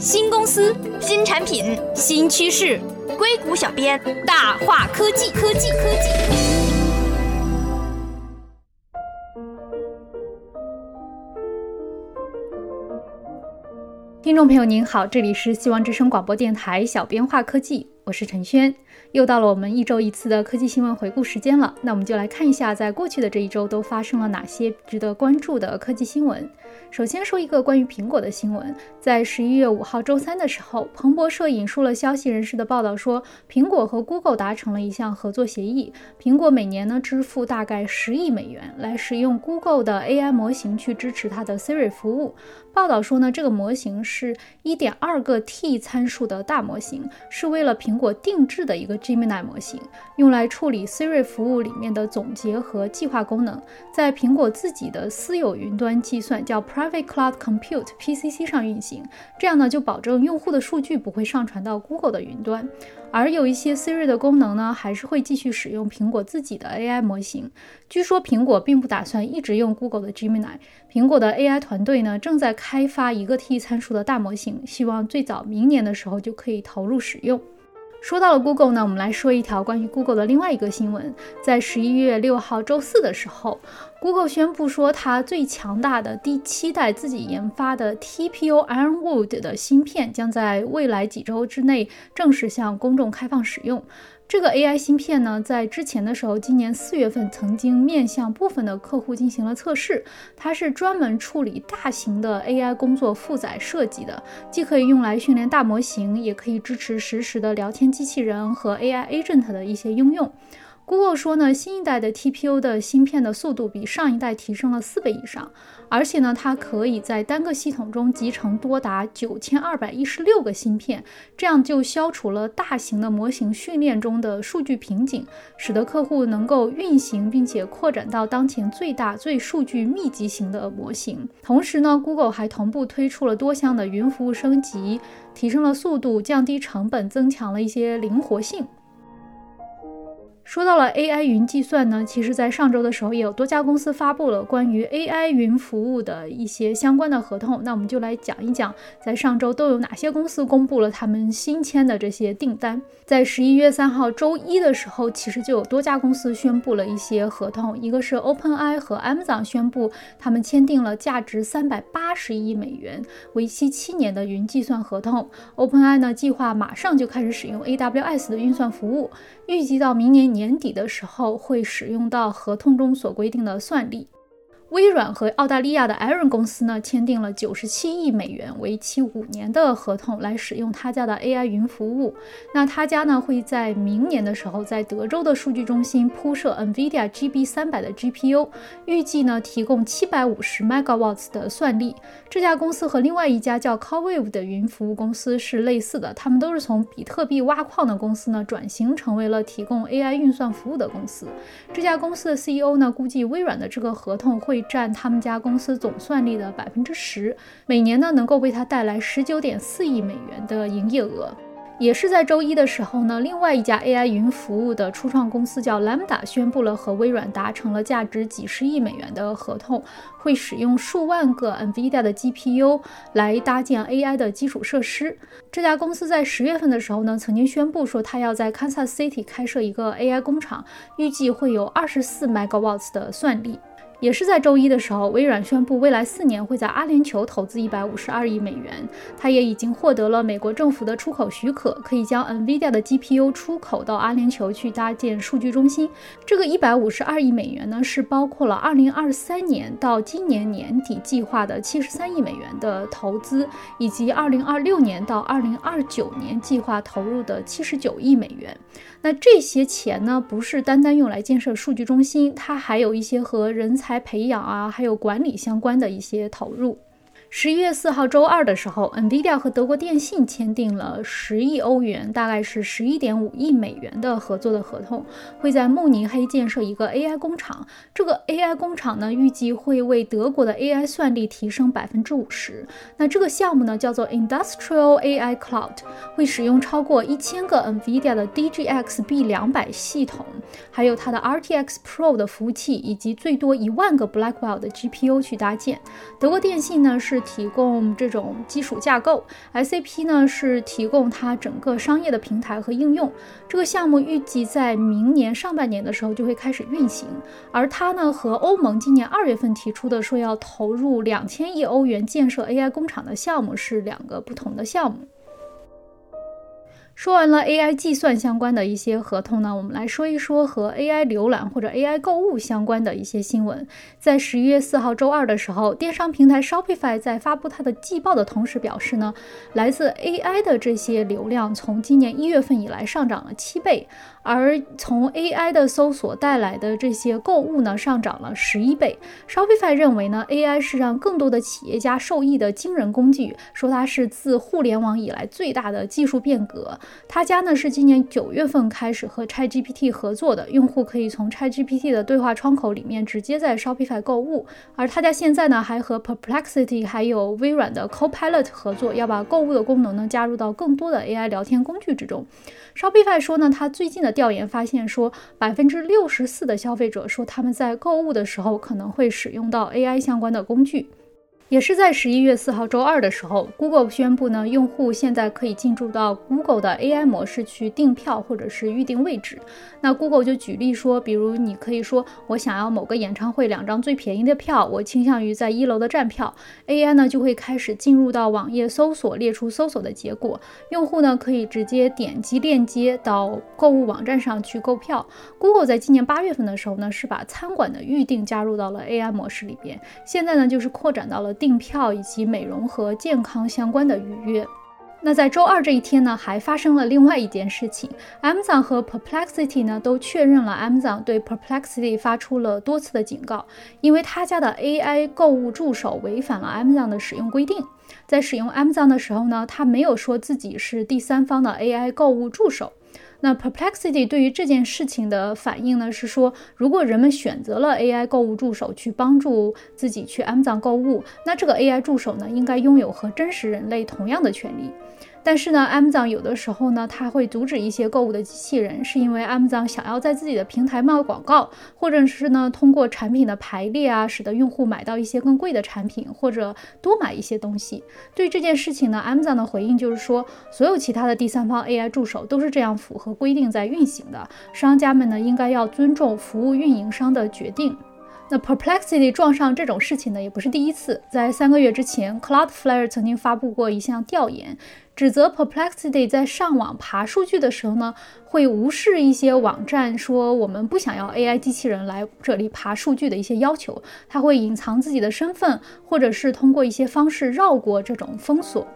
新公司、新产品、新趋势，硅谷小编大话科技。 听众朋友您好，这里是希望之声广播电台小编话科技，我是陈轩。又到了我们一周一次的科技新闻回顾时间了，那我们就来看一下在过去的这一周都发生了哪些值得关注的科技新闻。首先说一个关于苹果的新闻，在11月5号周三的时候，彭博社引述了消息人士的报道说，苹果和 Google 达成了一项合作协议，苹果每年支付大概10亿美元来使用 Google 的 AI 模型去支持它的 Siri 服务。报道说这个模型是 1.2 个 T 参数的大模型，是为了苹果定制的一个 Gemini 模型，用来处理 Siri 服务里面的总结和计划功能，在苹果自己的私有云端计算叫 Private Cloud Compute PCC 上运行，这样就保证用户的数据不会上传到 Google 的云端。而有一些 Siri 的功能还是会继续使用苹果自己的 AI 模型。据说苹果并不打算一直用 Google 的 Gemini， 苹果的 AI 团队正在开发1个 T 参数的大模型，希望最早明年的时候就可以投入使用。说到了 Google 我们来说一条关于 Google 的另外一个新闻。在11月6号周四的时候， Google 宣布说它最强大的第7代自己研发的 TPU Ironwood 的芯片将在未来几周之内正式向公众开放使用。这个 AI 芯片在之前的时候，今年4月份曾经面向部分的客户进行了测试。它是专门处理大型的 AI 工作负载设计的，既可以用来训练大模型，也可以支持实时的聊天机器人和 AI Agent 的一些应用。Google 说新一代的 TPU 的芯片的速度比上一代提升了4倍以上，而且它可以在单个系统中集成多达9216个芯片，这样就消除了大型的模型训练中的数据瓶颈，使得客户能够运行并且扩展到当前最大最数据密集型的模型。同时Google 还同步推出了多项的云服务升级，提升了速度，降低成本，增强了一些灵活性。说到了 AI 云计算其实在上周的时候也有多家公司发布了关于 AI 云服务的一些相关的合同，那我们就来讲一讲在上周都有哪些公司公布了他们新签的这些订单。在11月3号周一的时候，其实就有多家公司宣布了一些合同，一个是 OpenAI 和 Amazon 宣布他们签订了价值380亿美元为期7年的云计算合同。 OpenAI 计划马上就开始使用 AWS 的运算服务，预计到明年年底的时候会使用到合同中所规定的算力。微软和澳大利亚的 Aaron 公司签订了97亿美元为期5年的合同来使用他家的 AI 云服务。那他家会在明年的时候在德州的数据中心铺设 NVIDIA GB300 的 GPU， 预计提供750 MW 的算力。这家公司和另外一家叫 CoreWeave 的云服务公司是类似的，他们都是从比特币挖矿的公司转型成为了提供 AI 运算服务的公司。这家公司的 CEO 估计微软的这个合同会占他们家公司总算力的 10%， 每年能够为他带来 19.4 亿美元的营业额。也是在周一的时候另外一家 AI 云服务的初创公司叫 Lambda 宣布了和微软达成了价值几十亿美元的合同，会使用数万个 NVIDIA 的 GPU 来搭建 AI 的基础设施。这家公司在10月份的时候曾经宣布说它要在 Kansas City 开设一个 AI 工厂，预计会有24 MW 的算力。也是在周一的时候，微软宣布未来4年会在阿联酋投资152亿美元。它也已经获得了美国政府的出口许可，可以将 NVIDIA 的 GPU 出口到阿联酋去搭建数据中心。这个152亿美元是包括了2023年到今年年底计划的73亿美元的投资，以及2026年到2029年计划投入的79亿美元。那这些钱不是单单用来建设数据中心，它还有一些和人才培养还有管理相关的一些投入。11月4号周二的时候， NVIDIA 和德国电信签订了10亿欧元，大概是 11.5 亿美元的合作的合同，会在慕尼黑建设一个 AI 工厂。这个 AI 工厂预计会为德国的 AI 算力提升 50%。 那这个项目叫做 Industrial AI Cloud， 会使用超过1000个 NVIDIA 的 DGX B200 系统，还有它的 RTX Pro 的服务器，以及最多1万个 Blackwell 的 GPU 去搭建。德国电信是提供这种基础架构， SAP 呢是提供它整个商业的平台和应用。这个项目预计在明年上半年的时候就会开始运行，而它呢和欧盟今年2月份提出的说要投入2000亿欧元建设 AI 工厂的项目是2个不同的项目。说完了 AI 计算相关的一些合同呢，我们来说一说和 AI 浏览或者 AI 购物相关的一些新闻。在11月4号周二的时候，电商平台 Shopify 在发布它的季报的同时表示呢，来自 AI 的这些流量从今年1月份以来上涨了7倍，而从 AI 的搜索带来的这些购物呢上涨了11倍。Shopify 认为呢 AI 是让更多的企业家受益的惊人工具，说它是自互联网以来最大的技术变革。他家呢是今年9月份开始和 ChatGPT 合作的，用户可以从 ChatGPT 的对话窗口里面直接在 Shopify 购物。而他家现在呢还和 Perplexity 还有微软的 Copilot 合作，要把购物的功能呢加入到更多的 AI 聊天工具之中。Shopify 说呢，他最近的调研发现说，64%的消费者说他们在购物的时候可能会使用到 AI 相关的工具。也是在11月4号周二的时候， Google 宣布呢，用户现在可以进入到 Google 的 AI 模式去订票或者是预定位置。那 Google 就举例说，比如你可以说我想要某个演唱会2张最便宜的票，我倾向于在1楼的站票， AI 呢就会开始进入到网页搜索，列出搜索的结果，用户呢可以直接点击链接到购物网站上去购票。 Google 在今年8月份的时候呢，是把餐馆的预订加入到了 AI 模式里边，现在呢就是扩展到了订票以及美容和健康相关的预约。那在周二这一天呢，还发生了另外一件事情， Amazon 和 Perplexity 呢都确认了 Amazon 对 Perplexity 发出了多次的警告，因为他家的 AI 购物助手违反了 Amazon 的使用规定。在使用 Amazon 的时候呢，他没有说自己是第三方的 AI 购物助手。那 Perplexity 对于这件事情的反应呢，是说如果人们选择了 AI 购物助手去帮助自己去 Amazon 购物，那这个 AI 助手呢，应该拥有和真实人类同样的权利。但是呢 Amazon 有的时候呢，它会阻止一些购物的机器人，是因为 Amazon 想要在自己的平台卖广告，或者是呢通过产品的排列啊，使得用户买到一些更贵的产品，或者多买一些东西。对于这件事情呢， Amazon 的回应就是说，所有其他的第三方 AI 助手都是这样符合规定在运行的，商家们呢应该要尊重服务运营商的决定。那 Perplexity 撞上这种事情呢，也不是第一次。在3个月之前， Cloudflare 曾经发布过一项调研，指责 Perplexity 在上网爬数据的时候呢，会无视一些网站说我们不想要 AI 机器人来这里爬数据的一些要求，它会隐藏自己的身份，或者是通过一些方式绕过这种封锁。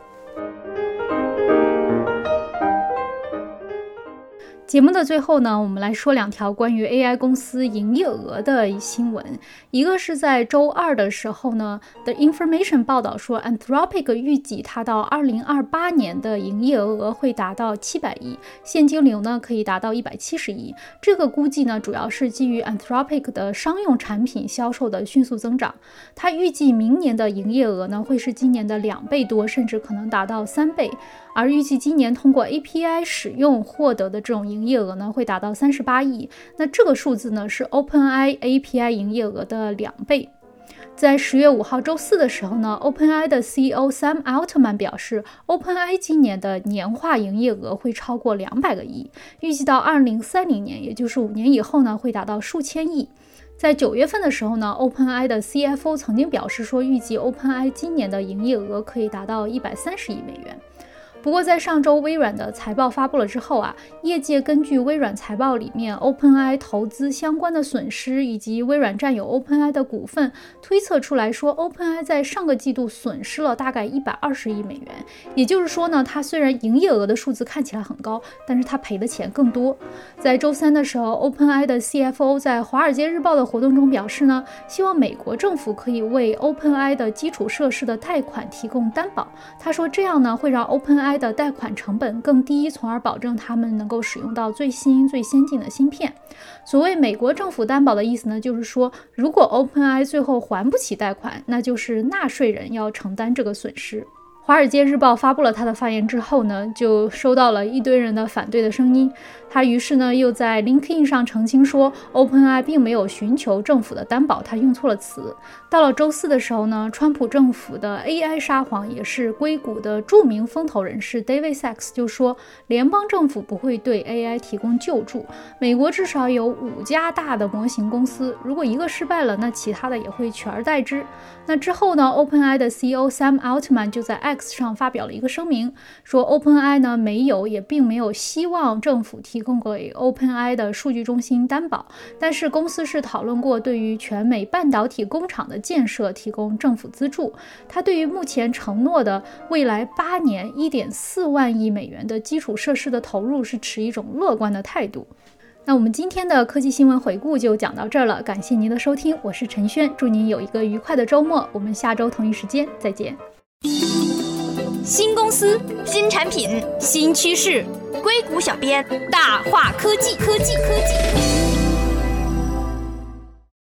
节目的最后呢，我们来说2条关于 AI 公司营业额的新闻。一个是在周二的时候呢 The Information 报道说 Anthropic 预计它到2028年的营业额会达到700亿，现金流呢可以达到170亿。这个估计呢主要是基于 Anthropic 的商用产品销售的迅速增长。它预计明年的营业额呢会是今年的2倍多，甚至可能达到3倍。而预计今年通过 API 使用获得的这种营业额呢会达到38亿，那这个数字呢是 OpenAI API 营业额的2倍。在10月5号周四的时候呢， OpenAI 的 CEO Sam Altman 表示 OpenAI 今年的年化营业额会超过200个亿，预计到2030年，也就是5年以后呢，会达到数千亿。在9月份的时候呢， OpenAI 的 CFO 曾经表示说，预计 OpenAI 今年的营业额可以达到130亿美元。不过在上周微软的财报发布了之后啊，业界根据微软财报里面 OpenAI 投资相关的损失，以及微软占有 OpenAI 的股份，推测出来说 OpenAI 在上个季度损失了大概120亿美元。也就是说呢，它虽然营业额的数字看起来很高，但是它赔的钱更多。在周三的时候， OpenAI 的 CFO 在华尔街日报的活动中表示呢，希望美国政府可以为 OpenAI 的基础设施的贷款提供担保。他说这样呢会让 OpenAI的贷款成本更低，从而保证他们能够使用到最新最先进的芯片。所谓美国政府担保的意思呢，就是说如果 OpenAI 最后还不起贷款，那就是纳税人要承担这个损失。 华尔街日报发布了他的发言之后呢，就收到了一堆人的反对的声音。他于是呢又在 LinkedIn 上澄清说 OpenAI 并没有寻求政府的担保，他用错了词。到了周四的时候呢，川普政府的 AI 沙皇也是硅谷的著名风投人士 David Sacks 就说，联邦政府不会对 AI 提供救助，美国至少有5家大的模型公司，如果一个失败了，那其他的也会取而代之。那之后呢， OpenAI 的 CEO Sam Altman 就在 X 上发表了一个声明，说 OpenAI 呢没有也并没有希望政府提供给 OpenAI 的数据中心担保，但是公司是讨论过对于全美半导体工厂的建设提供政府资助。他对于目前承诺的未来8年 1.4万亿美元的基础设施的投入是持一种乐观的态度。那我们今天的科技新闻回顾就讲到这儿了，感谢您的收听，我是陈轩，祝您有一个愉快的周末，我们下周同一时间再见。 新公司、新产品、新趋势，硅谷小编大话科技。